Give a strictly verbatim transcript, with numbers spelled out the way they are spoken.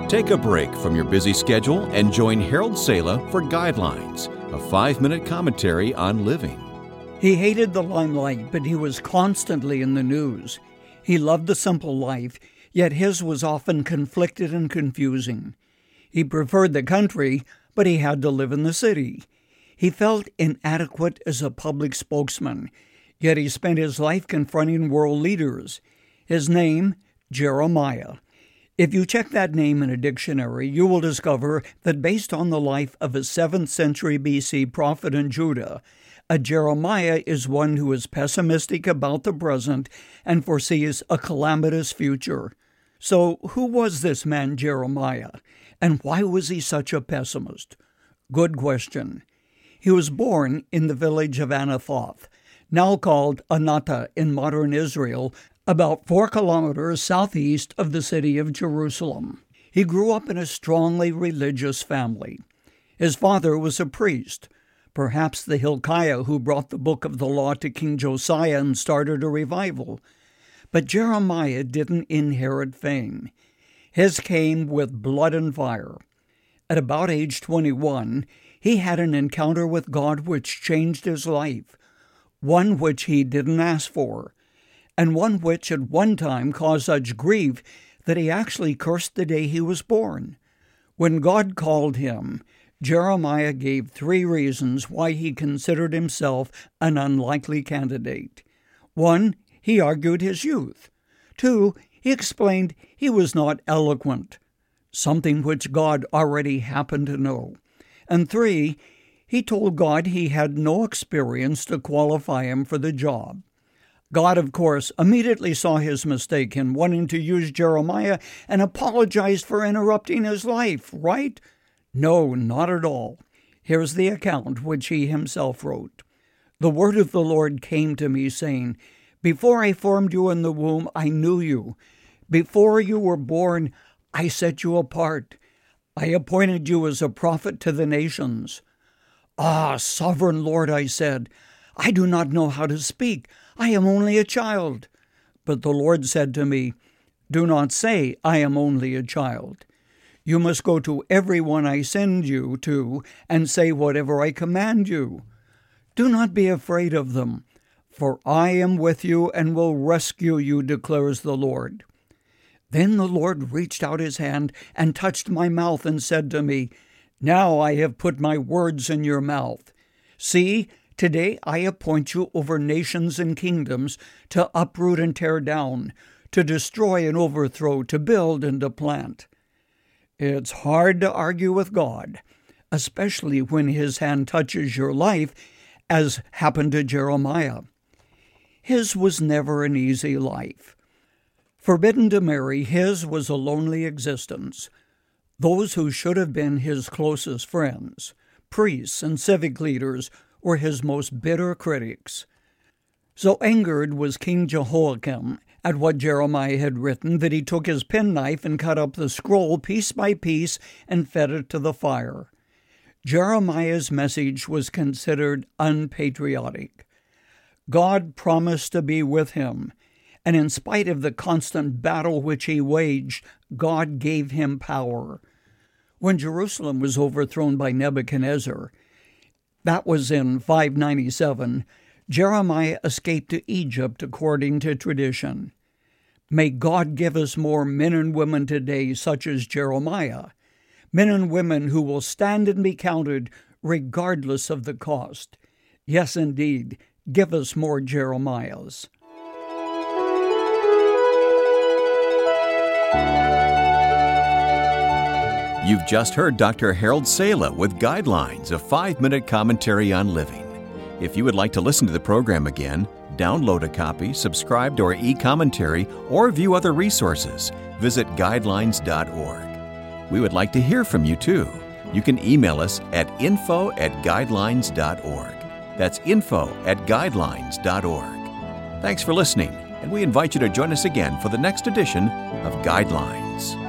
Take a break from your busy schedule and join Harold Sala for Guidelines, a five-minute commentary on living. He hated the limelight, but he was constantly in the news. He loved the simple life, yet his was often conflicted and confusing. He preferred the country, but he had to live in the city. He felt inadequate as a public spokesman, yet he spent his life confronting world leaders. His name, Jeremiah. If you check that name in a dictionary, you will discover that based on the life of a seventh century B C prophet in Judah, a Jeremiah is one who is pessimistic about the present and foresees a calamitous future. So who was this man Jeremiah, and why was he such a pessimist? Good question. He was born in the village of Anathoth, now called Anatah in modern Israel, about four kilometers southeast of the city of Jerusalem. He grew up in a strongly religious family. His father was a priest, perhaps the Hilkiah who brought the book of the law to King Josiah and started a revival. But Jeremiah didn't inherit fame. His came with blood and fire. At about age twenty-one, he had an encounter with God which changed his life, one which he didn't ask for, and one which at one time caused such grief that he actually cursed the day he was born. When God called him, Jeremiah gave three reasons why he considered himself an unlikely candidate. One, he argued his youth. Two, he explained he was not eloquent, something which God already happened to know. And three, he told God he had no experience to qualify him for the job. God, of course, immediately saw his mistake in wanting to use Jeremiah and apologized for interrupting his life, right? No, not at all. Here's the account which he himself wrote. The word of the Lord came to me, saying, Before I formed you in the womb, I knew you. Before you were born, I set you apart. I appointed you as a prophet to the nations. Ah, sovereign Lord, I said, I do not know how to speak. I am only a child. But the Lord said to me, Do not say, I am only a child. You must go to everyone I send you to and say whatever I command you. Do not be afraid of them, for I am with you and will rescue you, declares the Lord. Then the Lord reached out his hand and touched my mouth and said to me, Now I have put my words in your mouth. See, today I appoint you over nations and kingdoms to uproot and tear down, to destroy and overthrow, to build and to plant. It's hard to argue with God, especially when his hand touches your life, as happened to Jeremiah. His was never an easy life. Forbidden to marry, his was a lonely existence. Those who should have been his closest friends, priests and civic leaders, were his most bitter critics. So angered was King Jehoiakim at what Jeremiah had written that he took his penknife and cut up the scroll piece by piece and fed it to the fire. Jeremiah's message was considered unpatriotic. God promised to be with him, and in spite of the constant battle which he waged, God gave him power. When Jerusalem was overthrown by Nebuchadnezzar, that was in five ninety-seven, Jeremiah escaped to Egypt according to tradition. May God give us more men and women today such as Jeremiah, men and women who will stand and be counted regardless of the cost. Yes, indeed, give us more Jeremiahs. You've just heard Doctor Harold Sala with Guidelines, a five-minute commentary on living. If you would like to listen to the program again, download a copy, subscribe to our e-commentary, or view other resources, visit guidelines dot org. We would like to hear from you, too. You can email us at info at guidelines dot org. That's info at guidelines dot org. Thanks for listening, and we invite you to join us again for the next edition of Guidelines.